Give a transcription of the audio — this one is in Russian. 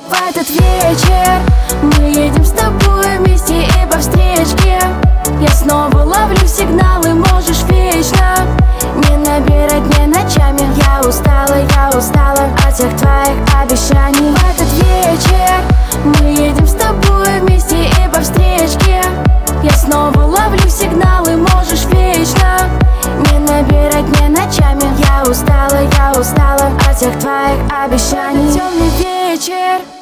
В этот вечер мы едем с тобой вместе и по встречке. Я снова ловлю сигналы, можешь вечно не набирать мне ночами. Я устала от всех твоих обещаний. В этот вечер мы едем с тобой вместе и по встречке. Я снова ловлю сигналы, можешь вечно не набирать мне ночами. Я устала от всех твоих обещаний. Темный вечер,